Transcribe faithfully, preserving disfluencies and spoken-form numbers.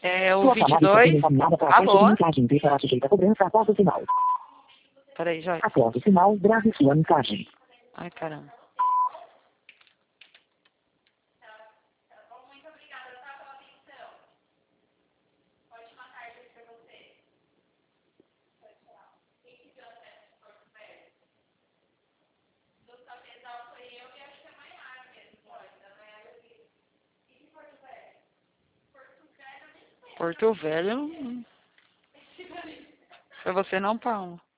É o Sua vinte e chamada está dois. sendo encaminhada para a caixa de Alô? mensagem e será sujeita a cobrança após o sinal. Peraí, Joyce. Após o sinal, grave sua mensagem. Ai, caramba. Porto Velho. Foi você não, Paulo?